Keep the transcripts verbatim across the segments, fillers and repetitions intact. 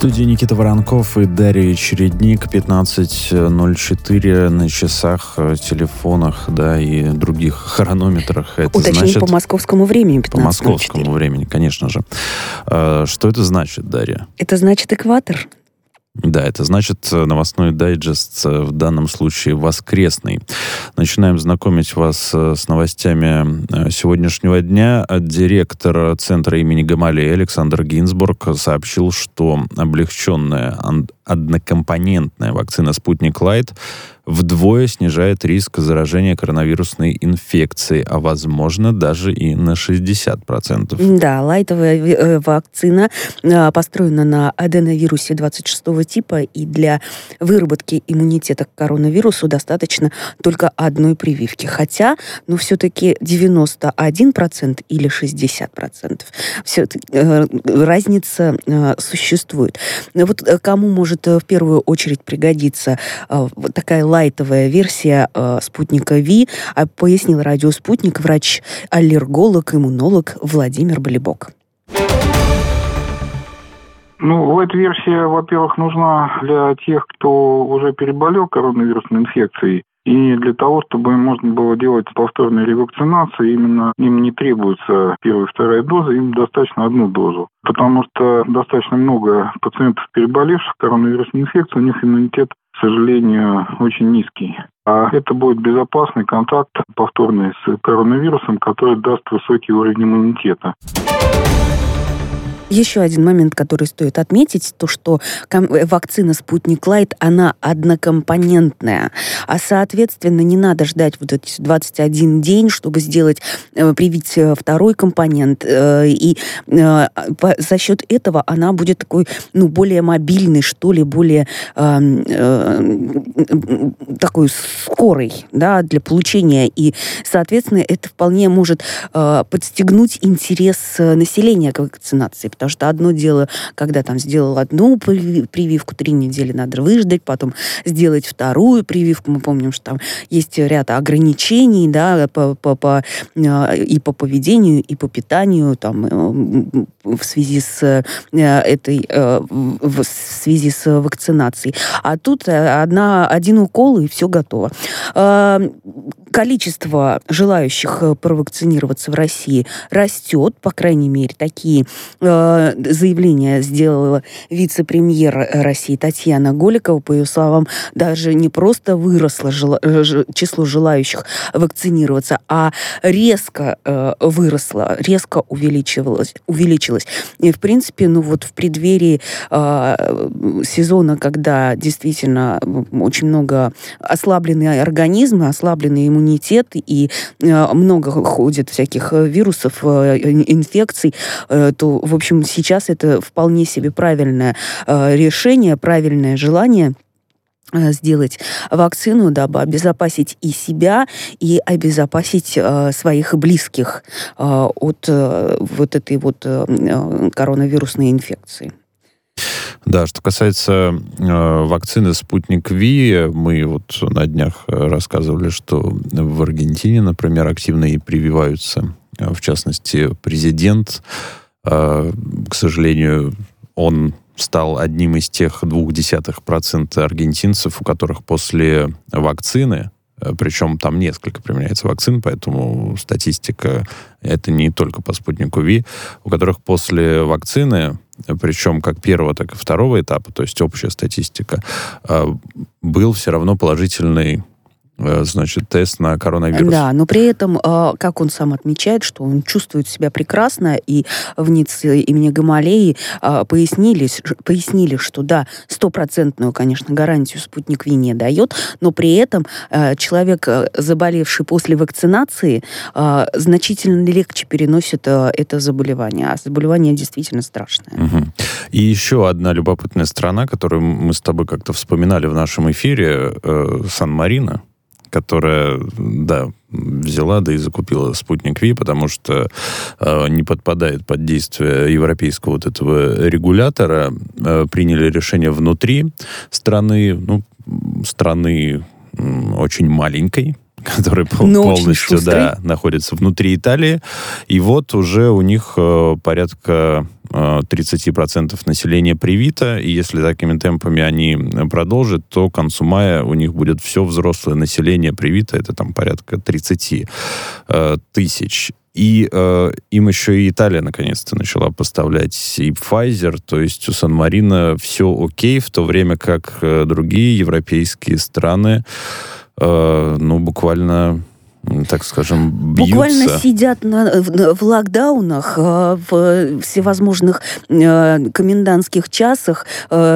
студии Никита Воронков и Дарья Чередник. пятнадцать ноль четыре на часах, телефонах, да, и других хронометрах. Это Уточним, значит, по московскому времени по московскому времени, конечно же. Что это значит, Дарья? Это значит экватор. Да, это значит новостной дайджест, в данном случае воскресный. Начинаем знакомить вас с новостями сегодняшнего дня. Директор Центра имени Гамалеи Александр Гинзбург сообщил, что облегченная однокомпонентная вакцина «Спутник Лайт» вдвое снижает риск заражения коронавирусной инфекцией, а, возможно, даже и на шестьдесят процентов. Да, лайтовая вакцина построена на аденовирусе двадцать шестого типа, и для выработки иммунитета к коронавирусу достаточно только одной прививки. Хотя, ну, все-таки девяносто один процент или шестьдесят процентов. Все-таки разница существует. Вот кому может в первую очередь пригодиться такая лайтовая версия э, спутника Ви, а пояснил радио «Спутник» врач-аллерголог, иммунолог Владимир Болибок. Ну, лайт-версия, во-первых, нужна для тех, кто уже переболел коронавирусной инфекцией, и для того, чтобы можно было делать повторные ревакцинации, именно им не требуется первая и вторая доза, им достаточно одну дозу. Потому что достаточно много пациентов, переболевших коронавирусной инфекцией, у них иммунитет, к сожалению, очень низкий. А это будет безопасный контакт повторный с коронавирусом, который даст высокий уровень иммунитета. Еще один момент, который стоит отметить, то, что вакцина «Спутник Лайт», она однокомпонентная, а, соответственно, не надо ждать вот эти двадцать один день, чтобы сделать, привить второй компонент, и за счет этого она будет такой, ну, более мобильной, что ли, более э, э, такой скорой, да, для получения, и, соответственно, это вполне может э, подстегнуть интерес населения к вакцинации. Потому что одно дело, когда там сделал одну прививку, три недели надо выждать, потом сделать вторую прививку. Мы помним, что там есть ряд ограничений, да, по, по, по, и по поведению, и по питанию, там, в связи с этой, в связи с вакцинацией. А тут одна, один укол, и все готово. Количество желающих провакцинироваться в России растет, по крайней мере, такие заявление сделала вице-премьер России Татьяна Голикова. По ее словам, даже не просто выросло жел... число желающих вакцинироваться, а резко э, выросло, резко увеличивалось, увеличилось. И, в принципе, ну вот в преддверии э, сезона, когда действительно очень много ослабленный организм, ослабленный иммунитет, и э, много ходит всяких вирусов, э, инфекций, э, то, в общем, сейчас это вполне себе правильное э, решение, правильное желание э, сделать вакцину, дабы обезопасить и себя, и обезопасить э, своих близких э, от э, вот этой вот э, коронавирусной инфекции. Да, что касается э, вакцины «Спутник Ви», мы вот на днях рассказывали, что в Аргентине, например, активно и прививаются, в частности, президент. К сожалению, он стал одним из тех двух десятых процента аргентинцев, у которых после вакцины, причем там несколько применяется вакцин, поэтому статистика это не только по «Спутнику Ви», у которых после вакцины, причем как первого, так и второго этапа, то есть общая статистика, был все равно положительный, значит, тест на коронавирус. Да, но при этом, как он сам отмечает, что он чувствует себя прекрасно, и в НИЦ имени Гамалеи пояснили, пояснили, что да, стопроцентную, конечно, гарантию «Спутник Ви» не дает, но при этом человек, заболевший после вакцинации, значительно легче переносит это заболевание. А заболевание действительно страшное. Угу. И еще одна любопытная страна, которую мы с тобой как-то вспоминали в нашем эфире, Сан-Марино, которая, да, взяла, да и закупила «Спутник Ви», потому что э, не подпадает под действие европейского вот этого регулятора. Э, приняли решение внутри страны, ну, страны э, очень маленькой, который пол- полностью да, находится внутри Италии. И вот уже у них э, порядка э, тридцать процентов населения привито, и если такими темпами они продолжат, то к концу мая у них будет все взрослое население привито, это там порядка тридцать э, тысяч. И э, им еще и Италия наконец-то начала поставлять и Pfizer, то есть у Сан-Марино все окей, в то время как э, другие европейские страны, э, ну, буквально, так скажем, бьются. Буквально сидят на, в, в локдаунах, в всевозможных комендантских часах.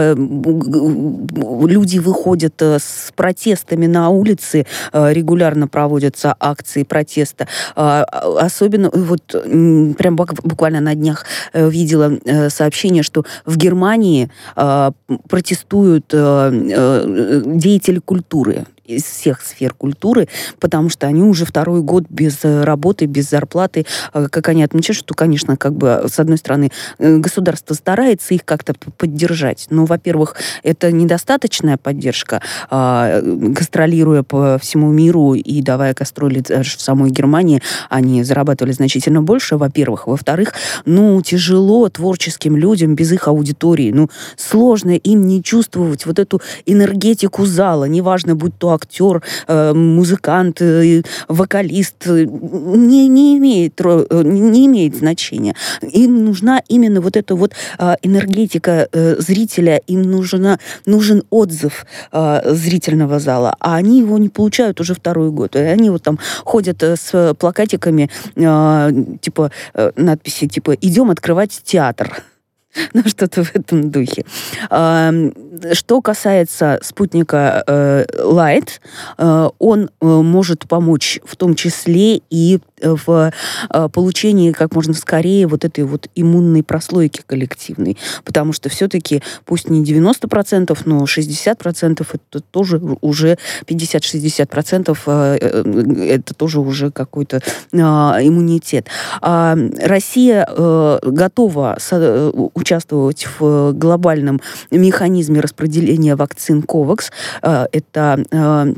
Люди выходят с протестами на улицы, регулярно проводятся акции протеста. Особенно, вот прям буквально на днях видела сообщение, что в Германии протестуют деятели культуры из всех сфер культуры, потому что они уже второй год без работы, без зарплаты. Как они отмечают, что, конечно, как бы, с одной стороны, государство старается их как-то поддержать, но, во-первых, это недостаточная поддержка, гастролируя по всему миру и давая гастроли даже в самой Германии, они зарабатывали значительно больше, во-первых. Во-вторых, ну, тяжело творческим людям без их аудитории, ну, сложно им не чувствовать вот эту энергетику зала, неважно, будь то актер, музыкант, вокалист, не, не, имеет, не имеет значения. Им нужна именно вот эта вот энергетика зрителя, им нужна, нужен отзыв зрительного зала, а они его не получают уже второй год. И они вот там ходят с плакатиками, типа, надписи типа «Идем открывать театр». Ну, что-то в этом духе. Что касается спутника Light, он может помочь в том числе и в получении как можно скорее вот этой вот иммунной прослойки коллективной. Потому что все-таки, пусть не девяносто процентов, но шестьдесят процентов это тоже уже, пятьдесят-шестьдесят процентов это тоже уже какой-то иммунитет. Россия готова участвовать в глобальном механизме распределения вакцин ковакс. Это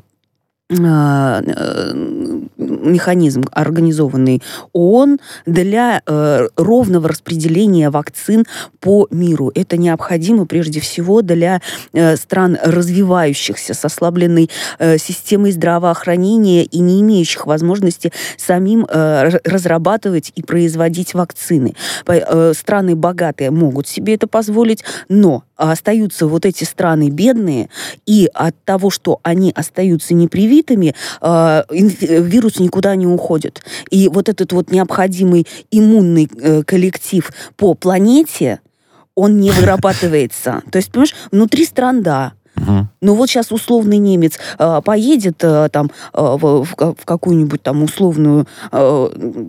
механизм, организованный ООН для э, ровного распределения вакцин по миру. Это необходимо прежде всего для э, стран развивающихся, с ослабленной э, системой здравоохранения и не имеющих возможности самим э, разрабатывать и производить вакцины. Э, страны богатые могут себе это позволить, но остаются вот эти страны бедные, и от того, что они остаются непривитыми, э, вирус никуда не уходит. И вот этот вот необходимый иммунный э, коллектив по планете, он не вырабатывается. То есть, понимаешь, внутри стран, да. Uh-huh. Ну вот сейчас условный немец э, поедет э, там э, в, в какую-нибудь там условную э,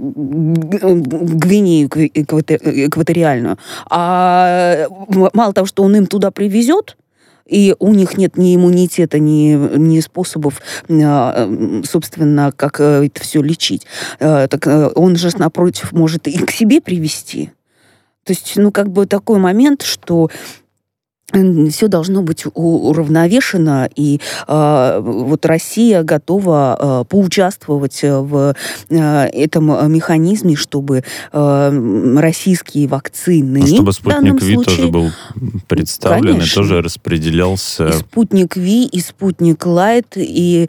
Гвинею экваториальную, а мало того, что он им туда привезет, и у них нет ни иммунитета, ни, ни способов, собственно, как это все лечить, так он же, напротив, может и к себе привести. То есть, ну, как бы такой момент, что все должно быть уравновешено, и э, вот Россия готова э, поучаствовать в э, этом механизме, чтобы э, российские вакцины... Чтобы «Спутник Ви» тоже был представлен, конечно, и тоже распределялся... И «Спутник Ви», и «Спутник Лайт», и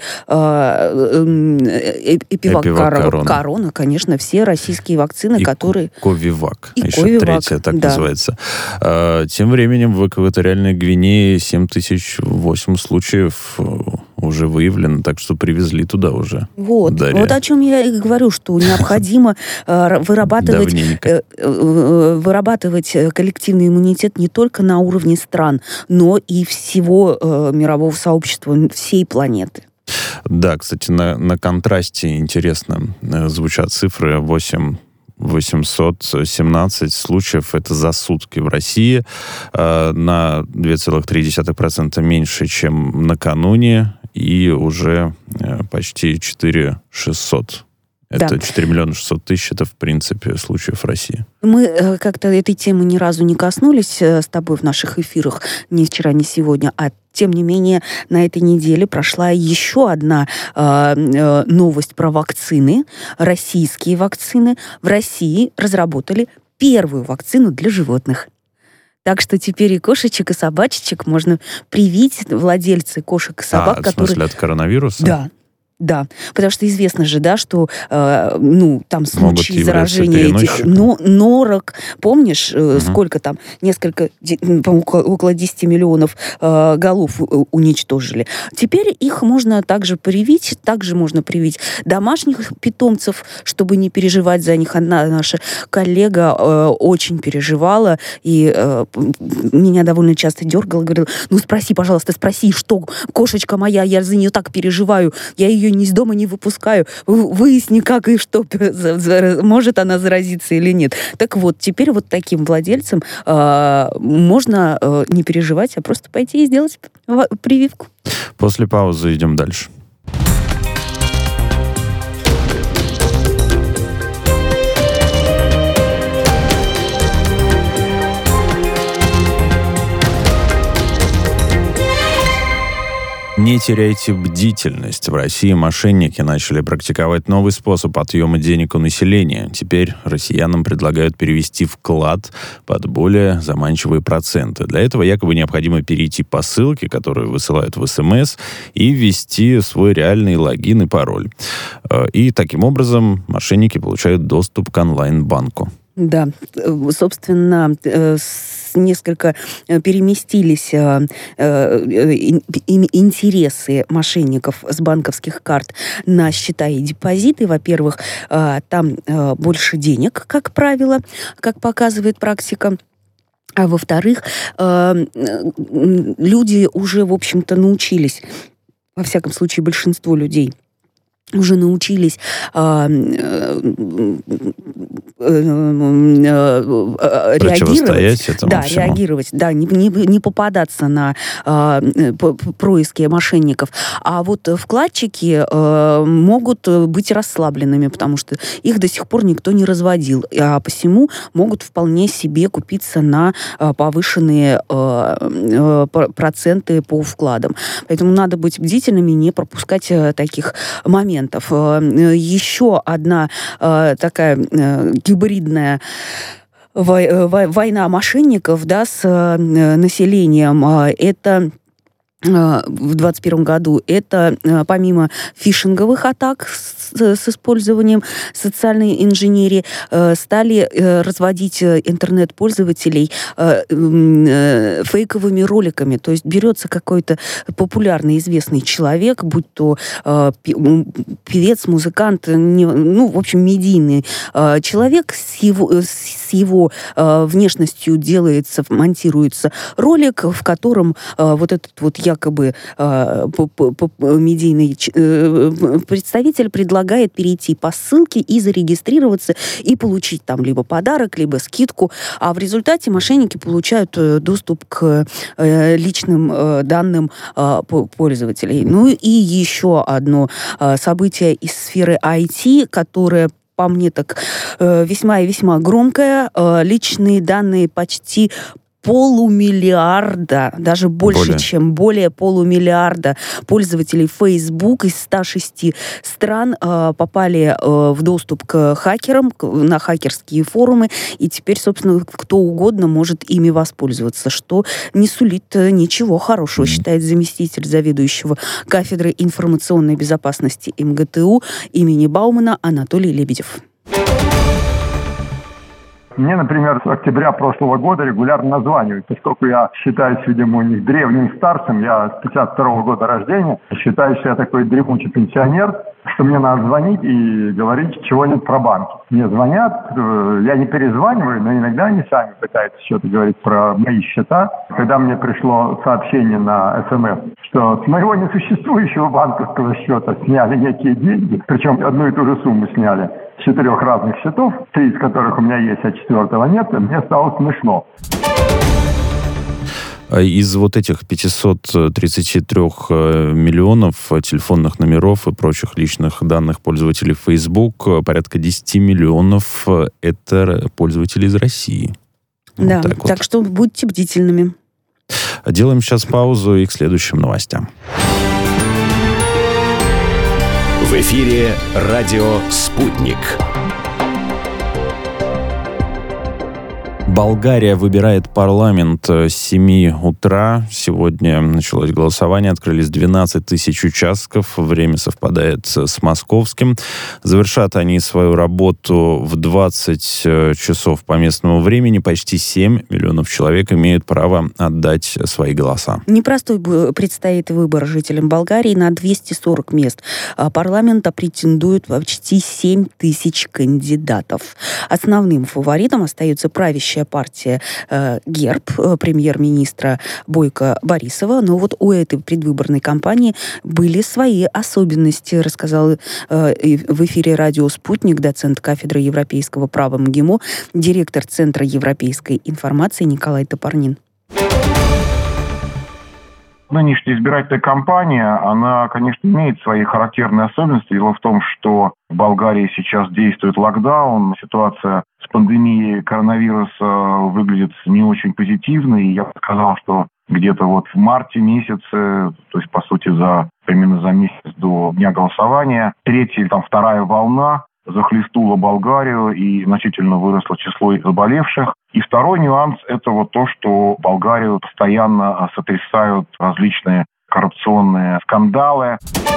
«Эпивак Корона». Корона, конечно, все российские вакцины, и которые... «Ковивак», и еще Ковивак, третья так да. называется. А, тем временем в экваториальной Гвинее семь тысяч восемь случаев уже выявлено, так что привезли туда уже. Вот, вот о чем я и говорю, что необходимо вырабатывать, вырабатывать коллективный иммунитет не только на уровне стран, но и всего мирового сообщества, всей планеты. Да, кстати, на, на контрасте интересно звучат цифры. восемь восемьсот семнадцать случаев это за сутки в России, э, на два целых три десятых процента меньше, чем накануне, и уже э, почти четыре тысячи шестьсот. Это да. четыре миллиона шестьсот тысяч, это, в принципе, случаев в России. Мы э, как-то этой темы ни разу не коснулись э, с тобой в наших эфирах, ни вчера, ни сегодня, а Тем не менее, на этой неделе прошла еще одна э, э, новость про вакцины. Российские вакцины. В России разработали первую вакцину для животных. Так что теперь и кошечек, и собачечек можно привить, владельцы кошек и собак, а, в которые... смысле от коронавируса? Да. Да, потому что известно же, да, что э, ну, там случаи заражения этих но, норок, помнишь, э, угу. сколько там, несколько, около десять миллионов э, голов уничтожили. Теперь их можно также привить, также можно привить домашних питомцев, чтобы не переживать за них. Одна наша коллега э, очень переживала, и э, меня довольно часто дергала, говорила, ну спроси, пожалуйста, спроси, что кошечка моя, я за нее так переживаю, я ее ни из дома не выпускаю. Выясни, как и что, может она заразиться или нет. Так вот, теперь вот таким владельцам э, можно э, не переживать, а просто пойти и сделать прививку. После паузы идем дальше. Не теряйте бдительность. В России мошенники начали практиковать новый способ отъема денег у населения. Теперь россиянам предлагают перевести вклад под более заманчивые проценты. Для этого якобы необходимо перейти по ссылке, которую высылают в СМС, и ввести свой реальный логин и пароль. И таким образом мошенники получают доступ к онлайн-банку. Да, собственно, несколько переместились интересы мошенников с банковских карт на счета и депозиты. Во-первых, там больше денег, как правило, как показывает практика. А во-вторых, люди уже, в общем-то, научились, во всяком случае, большинство людей, уже научились э, э, э, э, реагировать, этому да, всему. реагировать, да, не, не, не попадаться на э, происки мошенников. А вот вкладчики э, могут быть расслабленными, потому что их до сих пор никто не разводил, а посему могут вполне себе купиться на повышенные э, э, проценты по вкладам. Поэтому надо быть бдительными, не пропускать таких моментов. Еще одна э, такая э, гибридная война мошенников, да, с э, населением, э, это в двадцать первом году, это помимо фишинговых атак с, с использованием социальной инженерии, стали разводить интернет-пользователей фейковыми роликами. То есть берется какой-то популярный, известный человек, будь то певец, музыкант, ну, в общем, медийный человек, с его, с его внешностью делается, монтируется ролик, в котором вот этот вот я якобы э, медийный э, представитель предлагает перейти по ссылке и зарегистрироваться, и получить там либо подарок, либо скидку. А в результате мошенники получают э, доступ к э, личным э, данным э, пользователей. Ну и еще одно э, событие из сферы ай ти, которое по мне так э, весьма и весьма громкое. Э, личные данные почти полумиллиарда, даже больше, более. чем более полумиллиарда пользователей Facebook из ста шести стран э, попали э, в доступ к хакерам, к, на хакерские форумы, и теперь, собственно, кто угодно может ими воспользоваться, что не сулит ничего хорошего, mm-hmm. считает заместитель заведующего кафедры информационной безопасности эм гэ тэ у имени Баумана Анатолий Лебедев. Мне, например, с октября прошлого года регулярно названивают, поскольку я считаюсь, видимо, у них древним старцем, я с пятьдесят второго года рождения, считаю, что я такой дремучий пенсионер, что мне надо звонить и говорить чего-нибудь про банки. Мне звонят, я не перезваниваю, но иногда они сами пытаются что-то говорить про мои счета. Когда мне пришло сообщение на эс эм эс, что с моего несуществующего банковского счета сняли некие деньги, причем одну и ту же сумму сняли, с четырех разных счетов, три из которых у меня есть, а четвертого нет, мне стало смешно. Из вот этих пятисот тридцати трёх миллионов телефонных номеров и прочих личных данных пользователей Facebook, порядка десять миллионов — это пользователи из России. Да, вот так, так вот. Что будьте бдительными. Делаем сейчас паузу и к следующим новостям. В эфире радио «Спутник». Болгария выбирает парламент с семи утра. Сегодня началось голосование, открылись двенадцать тысяч участков. Время совпадает с московским. Завершат они свою работу в двадцать часов по местному времени. Почти семь миллионов человек имеют право отдать свои голоса. Непростой предстоит выбор жителям Болгарии. На двести сорок мест парламента претендуют почти семь тысяч кандидатов. Основным фаворитом остается правящая партия э, ГЕРБ, э, премьер-министра Бойко Борисова. Но вот у этой предвыборной кампании были свои особенности, рассказал э, в эфире радио «Спутник» доцент кафедры европейского права МГИМО, директор Центра европейской информации Николай Топорнин. Нынешняя избирательная кампания, она, конечно, имеет свои характерные особенности. Дело в том, что в Болгарии сейчас действует локдаун. Ситуация с пандемией коронавируса выглядит не очень позитивной. И я бы сказал, что где-то вот в марте месяце, то есть, по сути, за примерно за месяц до дня голосования, третья или там вторая волна захлестнула Болгарию и значительно выросло число заболевших. И второй нюанс – это вот то, что Болгарию постоянно сотрясают различные коррупционные скандалы.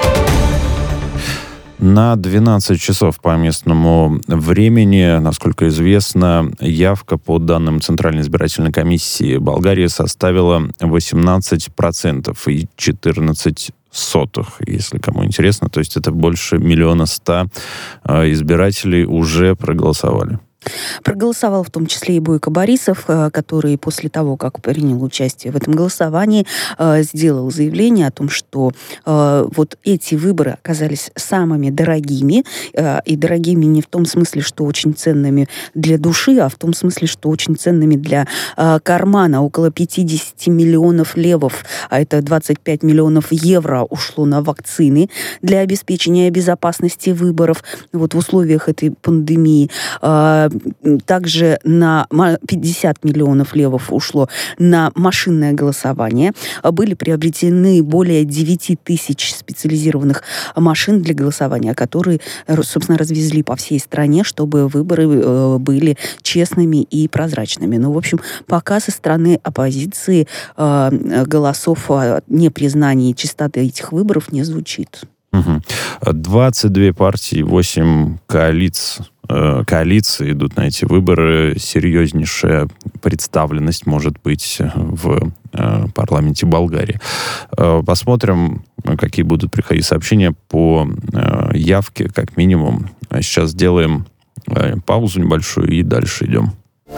На двенадцать часов по местному времени, насколько известно, явка по данным Центральной избирательной комиссии Болгарии составила восемнадцать процентов и четырнадцать сотых, если кому интересно. То есть это больше миллиона ста избирателей уже проголосовали. Проголосовал в том числе и Бойко Борисов, который после того, как принял участие в этом голосовании, сделал заявление о том, что вот эти выборы оказались самыми дорогими, и дорогими не в том смысле, что очень ценными для души, а в том смысле, что очень ценными для кармана. Около пятьдесят миллионов левов, а это двадцать пять миллионов евро, ушло на вакцины для обеспечения безопасности выборов вот в условиях этой пандемии. Также на пятьдесят миллионов левов ушло на машинное голосование. Были приобретены более девять тысяч специализированных машин для голосования, которые, собственно, развезли по всей стране, чтобы выборы были честными и прозрачными. Ну, в общем, пока со стороны оппозиции голосов о непризнании чистоты этих выборов не звучит. Угу. двадцать две партии, восемь коалиций. коалиции идут на эти выборы. Серьезнейшая представленность может быть в парламенте Болгарии. Посмотрим, какие будут приходить сообщения по явке, как минимум. Сейчас сделаем паузу небольшую и дальше идем.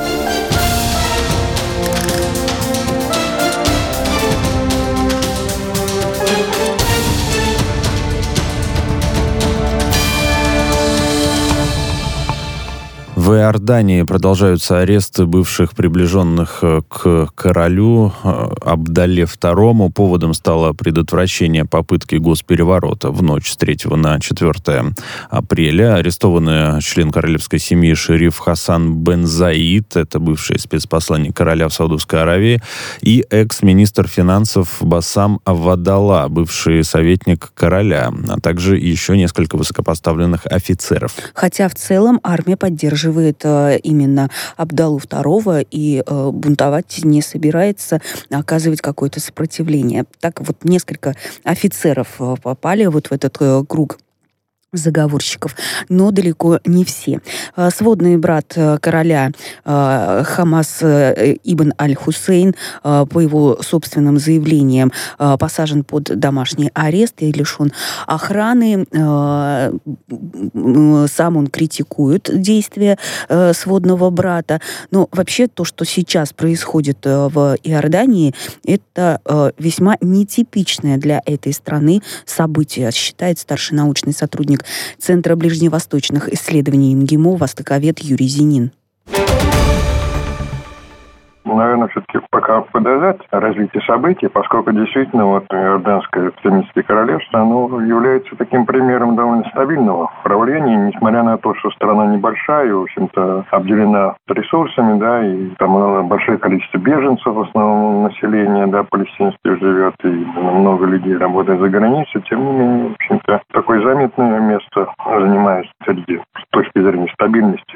В Иордании продолжаются аресты бывших приближенных к королю Абдалле второму. Поводом стало предотвращение попытки госпереворота в ночь с третьего на четвёртое апреля. Арестованы член королевской семьи шериф Хасан бен Заид, это бывший спецпосланник короля в Саудовской Аравии, и экс-министр финансов Басам Авадалла, бывший советник короля, а также еще несколько высокопоставленных офицеров. Хотя в целом армия поддерживает именно Абдаллу второго и э, бунтовать не собирается, оказывать какое-то сопротивление. Так вот несколько офицеров попали вот в этот э, круг заговорщиков, но далеко не все. Сводный брат короля Хамас ибн аль-Хусейн, по его собственным заявлениям, посажен под домашний арест и лишен охраны. Сам он критикует действия сводного брата. Но вообще то, что сейчас происходит в Иордании, это весьма нетипичное для этой страны событие, считает старший научный сотрудник Центра ближневосточных исследований МГИМО востоковед Юрий Зинин. наверное, все-таки пока подождать развитие событий, поскольку действительно вот Иорданское Всемирное королевство, оно является таким примером довольно стабильного правления, несмотря на то, что страна небольшая, в общем-то, обделена ресурсами, да, и там большое количество беженцев, в основном населения, да, палестинских живет, и много людей работает за границей, тем не менее, в общем-то, такое заметное место занимает среди с точки зрения стабильности.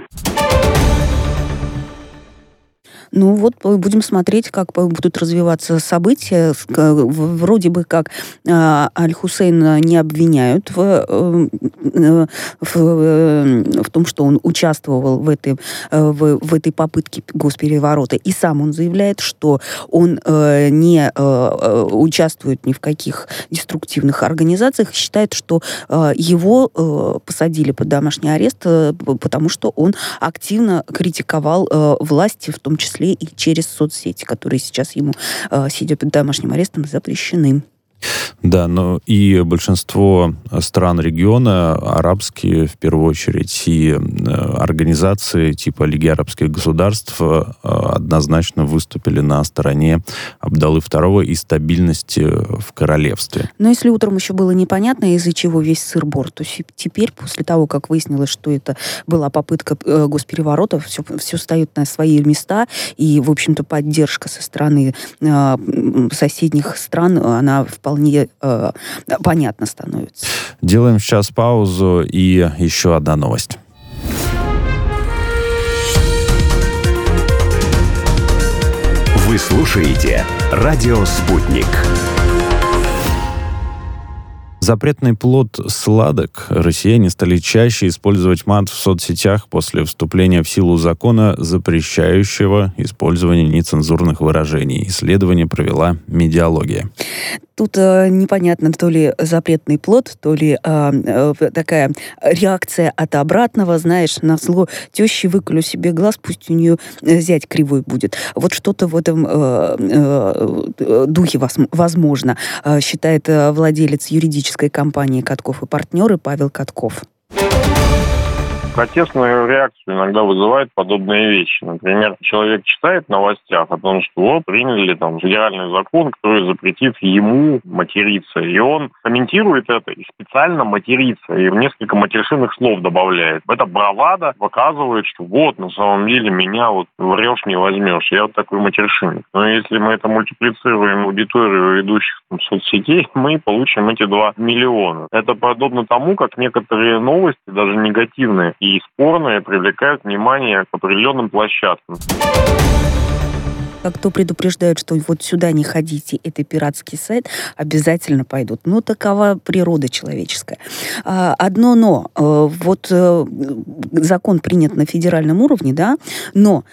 Ну вот будем смотреть, как будут развиваться события. Вроде бы как Аль-Хусейна не обвиняют в, в, в том, что он участвовал в этой, в, в этой попытке госпереворота. И сам он заявляет, что он не участвует ни в каких деструктивных организациях, считает, что его посадили под домашний арест, потому что он активно критиковал власти, в том числе и через соцсети, которые сейчас ему, э, сидя под домашним арестом, запрещены. Да, но и большинство стран региона, арабские в первую очередь, и организации типа Лиги арабских государств однозначно выступили на стороне Абдаллы второго и стабильности в королевстве. Но если утром еще было непонятно, из-за чего весь сыр-бор, то теперь, после того, как выяснилось, что это была попытка госпереворота, все, все встает на свои места, и, в общем-то, поддержка со стороны э, соседних стран, она вполне э, понятно становится. Делаем сейчас паузу, и еще одна новость. Вы слушаете «Радио Спутник». Запретный плод сладок. Россияне стали чаще использовать мат в соцсетях после вступления в силу закона, запрещающего использование нецензурных выражений. Исследование провела Медиалогия. Тут э, непонятно, то ли запретный плод, то ли э, э, такая реакция от обратного, знаешь, на зло тещи выколю себе глаз, пусть у нее зять кривой будет. Вот что-то в этом э, э, духе возможно, э, считает э, владелец юридической компании «Катков и партнеры» Павел Катков. Протестную реакцию иногда вызывают подобные вещи. Например, человек читает в новостях о том, что приняли там федеральный закон, который запретит ему материться. И он комментирует это и специально матерится, и в несколько матершинных слов добавляет. Это бравада показывает, что вот, на самом деле, меня вот врешь, не возьмешь. Я вот такой матершинник. Но если мы это мультиплицируем аудиторию ведущих там, соцсетей, мы получим эти два миллиона. Это подобно тому, как некоторые новости, даже негативные, и спорные, привлекают внимание к определенным площадкам. Как то предупреждают, что вот сюда не ходите, это пиратский сайт, обязательно пойдут. Ну, такова природа человеческая. Одно но. Вот закон принят на федеральном уровне, да, но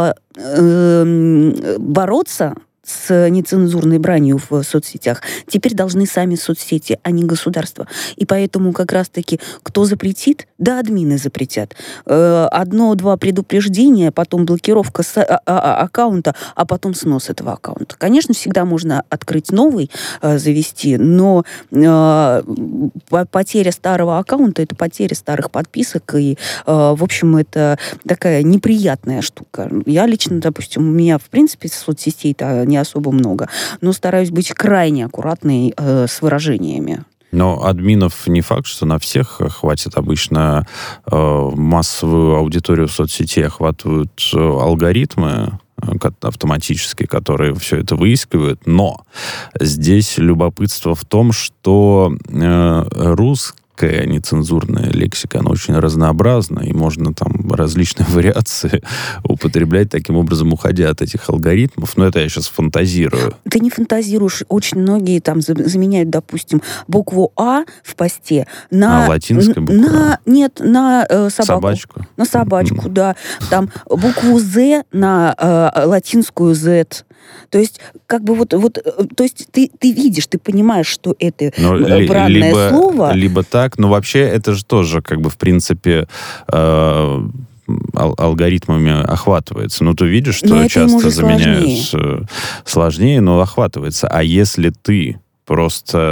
бороться с нецензурной бранью в соцсетях теперь должны сами соцсети, а не государство. И поэтому как раз-таки кто запретит? Да, админы запретят. Одно-два предупреждения, потом блокировка с а- а- аккаунта, а потом снос этого аккаунта. Конечно, всегда можно открыть новый, завести, но потеря старого аккаунта — это потеря старых подписок, и, в общем, это такая неприятная штука. Я лично, допустим, у меня, в принципе, соцсетей-то не особо много, но стараюсь быть крайне аккуратной э, с выражениями. Но админов не факт, что на всех хватит. Обычно э, массовую аудиторию в соцсети охватывают э, алгоритмы автоматические, которые все это выискивают. Но здесь любопытство в том, что э, русский нецензурная лексика, она очень разнообразна, и можно там различные вариации употреблять, таким образом уходя от этих алгоритмов. Но это я сейчас фантазирую. Ты не фантазируешь. Очень многие там заменяют, допустим, букву «А» в посте на... А латинская буква? На, нет, на э, собаку. Собачку? На собачку, mm. да. Там букву «З» на э, латинскую «Z». То есть, как бы вот, вот то есть ты, ты видишь, ты понимаешь, что это но бранное либо, слово. Либо так, но вообще это же тоже, как бы, в принципе, э, ал- алгоритмами охватывается. Ну, ты видишь, что часто заменяют сложнее. сложнее, но охватывается. А если ты просто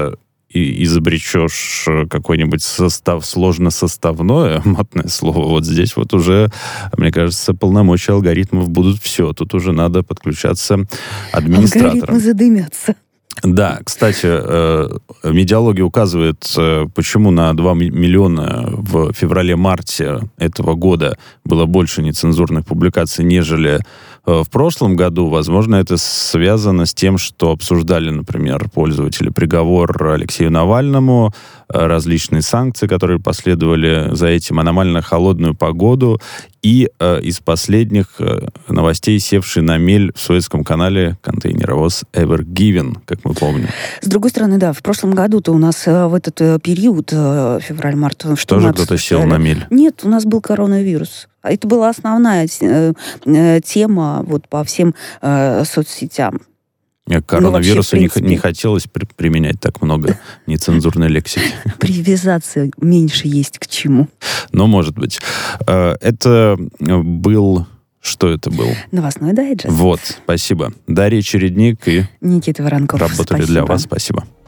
и изобретешь какой-нибудь состав, сложносоставное, матное слово, вот здесь вот уже, мне кажется, полномочия алгоритмов будут все. Тут уже надо подключаться администраторам. Алгоритмы задымятся. Да, кстати, Медиалогия указывает, почему на два миллиона в феврале-марте этого года было больше нецензурных публикаций, нежели в прошлом году. Возможно, это связано с тем, что обсуждали, например, пользователи приговор Алексею Навальному, различные санкции, которые последовали за этим, аномально холодную погоду и э, из последних э, новостей севший на мель в Суэцком канале контейнеровоз Ever Given, как мы помним. С другой стороны, да, в прошлом году-то у нас э, в этот э, период, э, февраль-март, что тоже кто-то сел на мель? Нет, у нас был коронавирус. Это была основная э, э, тема вот по всем э, соцсетям. Коронавирусу ну, вообще, не, не хотелось при, применять так много нецензурной лексики. Привязаться меньше есть к чему. Ну, может быть. Это был... Что это был? Новостной дайджест. Вот, спасибо. Дарья Чередник и Никита Воронков. Работали Спасибо. для вас. Спасибо.